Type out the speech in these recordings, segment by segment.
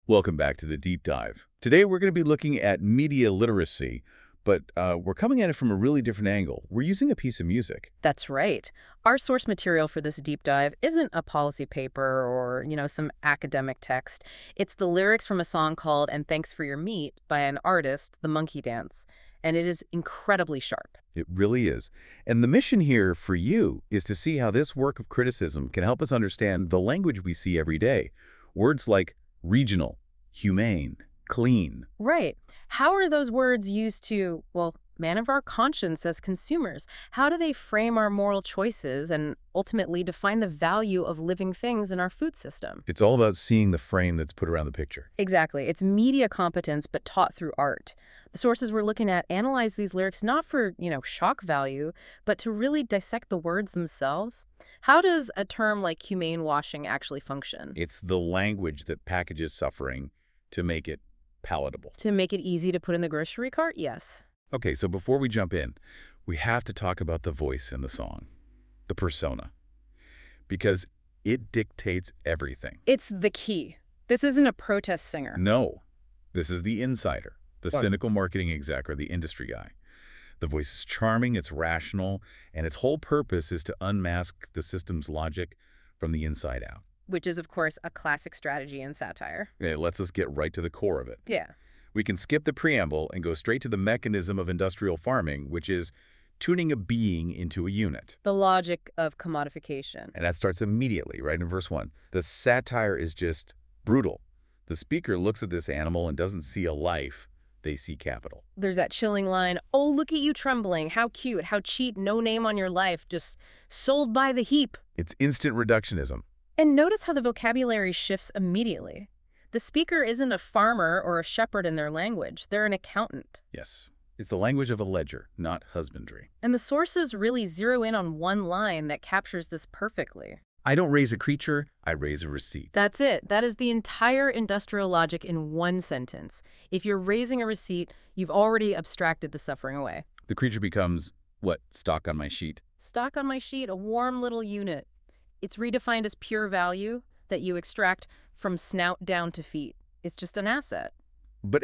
Welcome back to the Deep Dive. Today we're going to be looking at media literacy, but we're coming at it from a really different angle. We're using a piece of music. That's right. Our source material for this deep dive isn't a policy paper or, some academic text. It's the lyrics from a song called And Thanks for Your Meat by an artist, The Monkey Dance. And it is incredibly sharp. It really is. And the mission here for you is to see how this work of criticism can help us understand the language we see every day. Words like regional, humane, clean. Right. How are those words used to, manage our conscience as consumers? How do they frame our moral choices and ultimately define the value of living things in our food system? It's all about seeing the frame that's put around the picture. Exactly. It's media competence, but taught through art. The sources we're looking at analyze these lyrics not for, shock value, but to really dissect the words themselves. How does a term like humane washing actually function? It's the language that packages suffering to make it palatable. To make it easy to put in the grocery cart? Yes. Okay, so before we jump in, we have to talk about the voice in the song, the persona, because it dictates everything. It's the key. This isn't a protest singer. No, this is the insider, the What? cynical marketing exec or the industry guy. The voice is charming, it's rational, and its whole purpose is to unmask the system's logic from the inside out. Which is, of course, a classic strategy in satire. It lets us get right to the core of it. Yeah. We can skip the preamble and go straight to the mechanism of industrial farming, which is tuning a being into a unit. The logic of commodification. And that starts immediately, right in verse 1. The satire is just brutal. The speaker looks at this animal and doesn't see a life, they see capital. There's that chilling line, "Oh, look at you trembling. How cute, how cheap, no name on your life, just sold by the heap." It's instant reductionism. And notice how the vocabulary shifts immediately. The speaker isn't a farmer or a shepherd in their language. They're an accountant. Yes, it's the language of a ledger, not husbandry. And the sources really zero in on one line that captures this perfectly. I don't raise a creature, I raise a receipt. That's it. That is the entire industrial logic in one sentence. If you're raising a receipt, you've already abstracted the suffering away. The creature becomes, what, stock on my sheet? Stock on my sheet, a warm little unit. It's redefined as pure value that you extract from snout down to feet. It's just an asset. But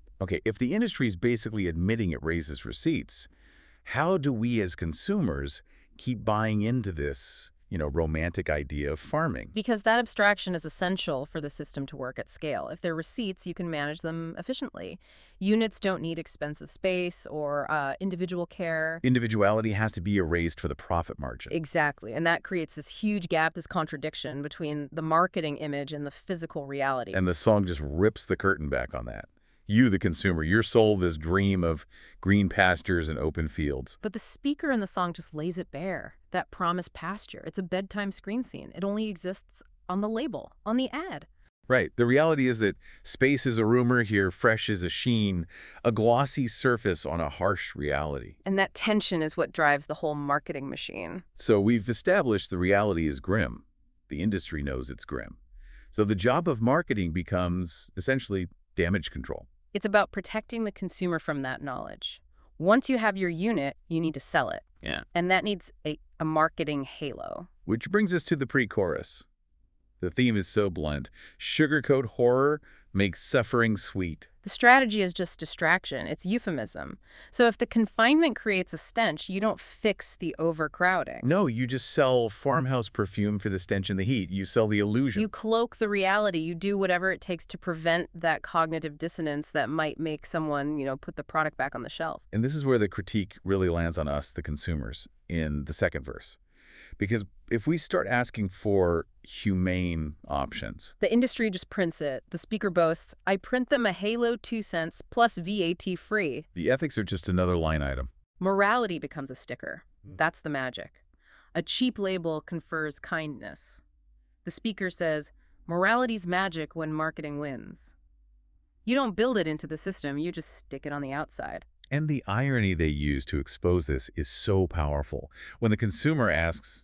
if the industry is basically admitting it raises receipts, how do we as consumers keep buying into this, romantic idea of farming? Because that abstraction is essential for the system to work at scale. If they're receipts, you can manage them efficiently. Units don't need expensive space or individual care. Individuality has to be erased for the profit margin. Exactly. And that creates this huge gap, this contradiction between the marketing image and the physical reality. And the song just rips the curtain back on that. You, the consumer, you're sold this dream of green pastures and open fields. But the speaker in the song just lays it bare. That promised pasture. It's a bedtime screen scene. It only exists on the label, on the ad. Right. The reality is that space is a rumor here, fresh is a sheen, a glossy surface on a harsh reality. And that tension is what drives the whole marketing machine. So we've established the reality is grim. The industry knows it's grim. So the job of marketing becomes essentially damage control. It's about protecting the consumer from that knowledge. Once you have your unit, you need to sell it. Yeah. And that needs a marketing halo. Which brings us to the pre-chorus. The theme is so blunt. Sugarcoat horror makes suffering sweet. The strategy is just distraction. It's euphemism. So if the confinement creates a stench, you don't fix the overcrowding. No, you just sell farmhouse perfume for the stench and the heat. You sell the illusion. You cloak the reality. You do whatever it takes to prevent that cognitive dissonance that might make someone, put the product back on the shelf. And this is where the critique really lands on us, the consumers, in the second verse. Because if we start asking for humane options, the industry just prints it. The speaker boasts, "I print them a Halo 2 cents plus VAT free." the ethics are just another line item. Morality becomes a sticker. That's the magic. A cheap label confers kindness. The speaker says, "Morality's magic when marketing wins." You don't build it into the system, you just stick it on the outside. And the irony they use to expose this is so powerful. When the consumer asks,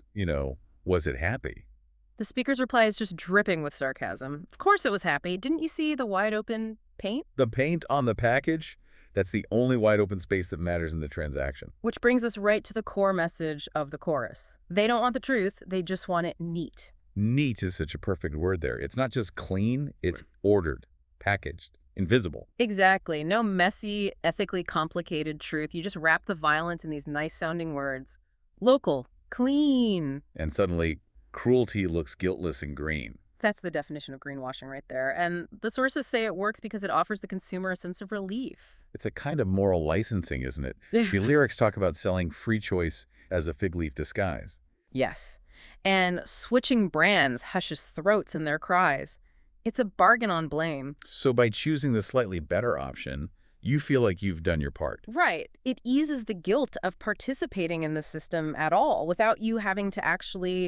was it happy? The speaker's reply is just dripping with sarcasm. Of course it was happy. Didn't you see the wide open paint? The paint on the package, that's the only wide open space that matters in the transaction. Which brings us right to the core message of the chorus. They don't want the truth, they just want it neat. Neat is such a perfect word there. It's not just clean, it's ordered. packaged, invisible. Exactly. No messy, ethically complicated truth. You just wrap the violence in these nice-sounding words. Local. Clean. And suddenly, cruelty looks guiltless and green. That's the definition of greenwashing right there. And the sources say it works because it offers the consumer a sense of relief. It's a kind of moral licensing, isn't it? The lyrics talk about selling free choice as a fig leaf disguise. Yes. And switching brands hushes throats in their cries. It's a bargain on blame. So by choosing the slightly better option, you feel like you've done your part. Right. It eases the guilt of participating in the system at all without you having to actually,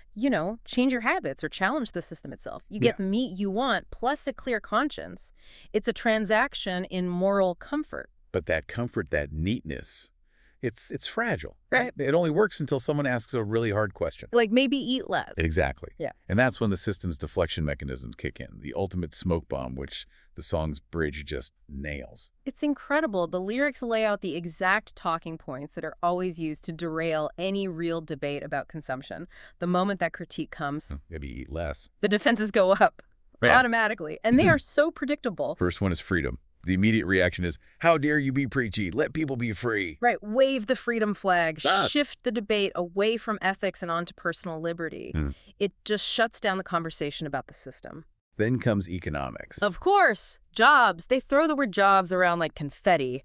change your habits or challenge the system itself. You get the meat you want plus a clear conscience. It's a transaction in moral comfort. But that comfort, that neatness, it's fragile. Right. It only works until someone asks a really hard question. Like maybe eat less. Exactly. Yeah. And that's when the system's deflection mechanisms kick in, the ultimate smoke bomb, which the song's bridge just nails. It's incredible. The lyrics lay out the exact talking points that are always used to derail any real debate about consumption. The moment that critique comes, Maybe eat less. the defenses go up automatically. And they are so predictable. First one is freedom. The immediate reaction is, how dare you be preachy? Let people be free. Right. Wave the freedom flag. Ah. Shift the debate away from ethics and onto personal liberty. It just shuts down the conversation about the system. Then comes economics. Of course. Jobs. They throw the word jobs around like confetti.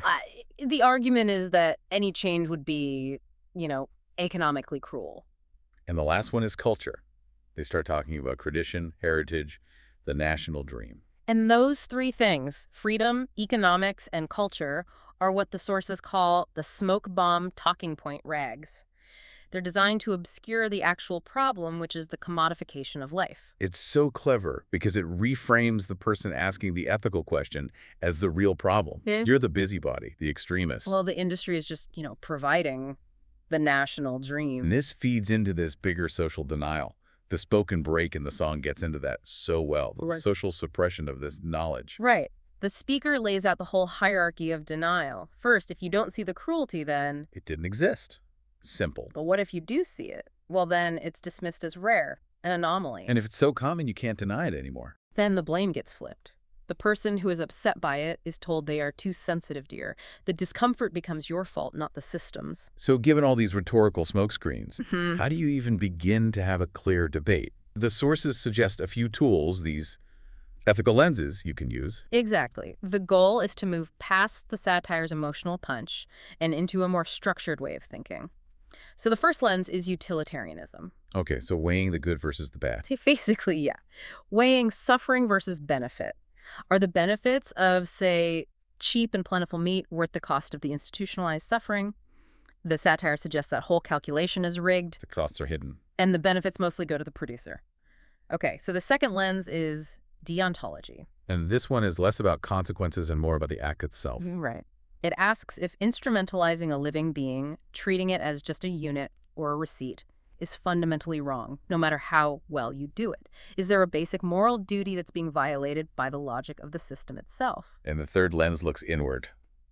The argument is that any change would be, economically cruel. And the last one is culture. They start talking about tradition, heritage, the national dream. And those three things, freedom, economics, and culture, are what the sources call the smoke bomb talking point rags. They're designed to obscure the actual problem, which is the commodification of life. It's so clever because it reframes the person asking the ethical question as the real problem. Yeah. You're the busybody, the extremist. Well, the industry is just, providing the national dream. And this feeds into this bigger social denial. The spoken break in the song gets into that so well. The Right. social suppression of this knowledge. Right. The speaker lays out the whole hierarchy of denial. First, if you don't see the cruelty, then... It didn't exist. Simple. But what if you do see it? Well, then it's dismissed as rare, an anomaly. And if it's so common, you can't deny it anymore. Then the blame gets flipped. The person who is upset by it is told they are too sensitive, dear. The discomfort becomes your fault, not the system's. So given all these rhetorical smokescreens, Hmm. how do you even begin to have a clear debate? The sources suggest a few tools, these ethical lenses you can use. Exactly. The goal is to move past the satire's emotional punch and into a more structured way of thinking. So the first lens is utilitarianism. Okay, so weighing the good versus the bad. Basically, yeah. Weighing suffering versus benefit. Are the benefits of, say, cheap and plentiful meat worth the cost of the institutionalized suffering? The satire suggests that whole calculation is rigged, The costs are hidden. and the benefits mostly go to the producer. Okay, so the second lens is deontology. And this one is less about consequences and more about the act itself. Right. It asks if instrumentalizing a living being, treating it as just a unit or a receipt, is fundamentally wrong, no matter how well you do it. Is there a basic moral duty that's being violated by the logic of the system itself? And the third lens looks inward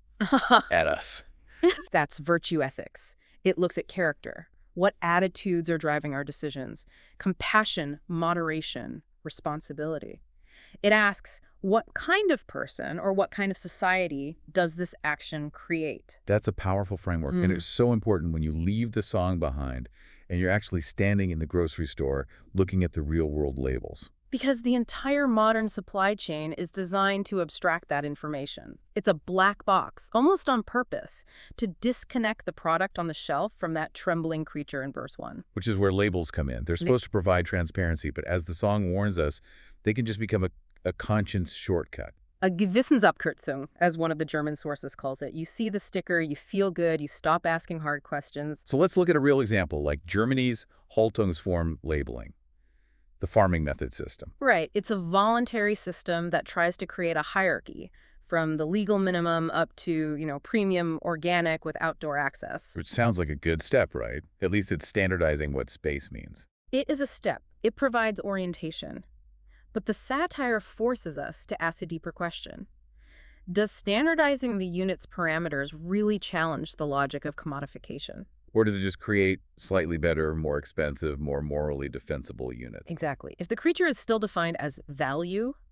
at us. That's virtue ethics. It looks at character. What attitudes are driving our decisions? Compassion, moderation, responsibility. It asks, what kind of person or what kind of society does this action create? That's a powerful framework, and it's so important when you leave the song behind and you're actually standing in the grocery store looking at the real-world labels. Because the entire modern supply chain is designed to abstract that information. It's a black box, almost on purpose, to disconnect the product on the shelf from that trembling creature in verse 1. Which is where labels come in. They're supposed to provide transparency, but as the song warns us, they can just become a conscience shortcut. A Gewissensabkürzung, as one of the German sources calls it. You see the sticker, you feel good, you stop asking hard questions. So let's look at a real example, like Germany's Haltungsform labeling, the farming method system. Right. It's a voluntary system that tries to create a hierarchy from the legal minimum up to, premium organic with outdoor access. Which sounds like a good step, right? At least it's standardizing what space means. It is a step. It provides orientation. But the satire forces us to ask a deeper question. Does standardizing the unit's parameters really challenge the logic of commodification? Or does it just create slightly better, more expensive, more morally defensible units? Exactly. If the creature is still defined as value,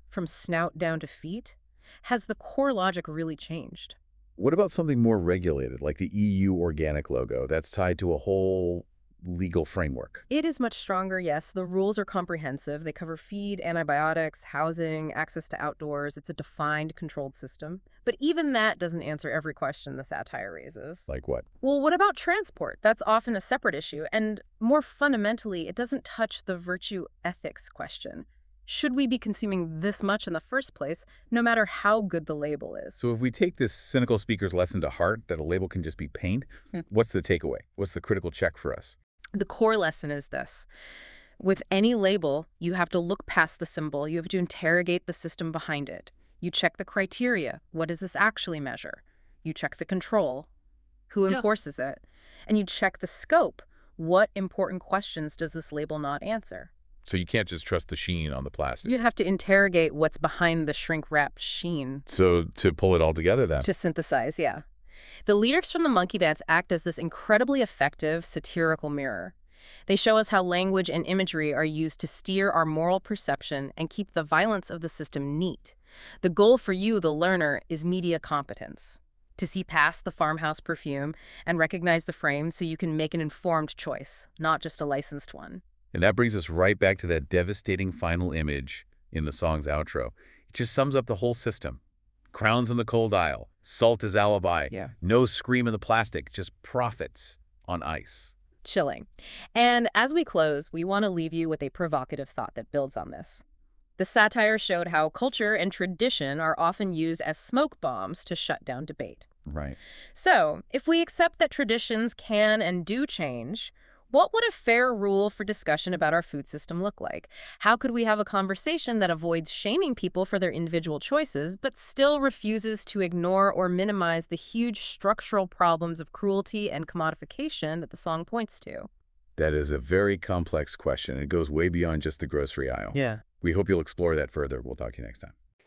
from snout down to feet? Has the core logic really changed? What about something more regulated, like the EU organic logo that's tied to a whole legal framework? It is much stronger, yes. The rules are comprehensive. They cover feed, antibiotics, housing, access to outdoors. It's a defined, controlled system. But even that doesn't answer every question the satire raises. Like what? Well, what about transport? That's often a separate issue. And more fundamentally, it doesn't touch the virtue ethics question. Should we be consuming this much in the first place, no matter how good the label is? So if we take this cynical speaker's lesson to heart, that a label can just be paint, what's the takeaway? What's the critical check for us? The core lesson is this. With any label, you have to look past the symbol. You have to interrogate the system behind it. You check the criteria. What does this actually measure? You check the control. Who enforces it? And you check the scope. What important questions does this label not answer? So you can't just trust the sheen on the plastic. You'd have to interrogate what's behind the shrink-wrapped sheen. So to pull it all together then? To synthesize, yeah. The lyrics from the Monkey Bants act as this incredibly effective satirical mirror. They show us how language and imagery are used to steer our moral perception and keep the violence of the system neat. The goal for you, the learner, is media competence. To see past the farmhouse perfume and recognize the frame so you can make an informed choice, not just a licensed one. And that brings us right back to that devastating final image in the song's outro. It just sums up the whole system. Crowns in the cold aisle, salt as alibi, no scream in the plastic, just profits on ice. Chilling. And as we close, we want to leave you with a provocative thought that builds on this. The satire showed how culture and tradition are often used as smoke bombs to shut down debate. Right. So, if we accept that traditions can and do change, what would a fair rule for discussion about our food system look like? How could we have a conversation that avoids shaming people for their individual choices, but still refuses to ignore or minimize the huge structural problems of cruelty and commodification that the song points to? That is a very complex question. It goes way beyond just the grocery aisle. Yeah. We hope you'll explore that further. We'll talk to you next time.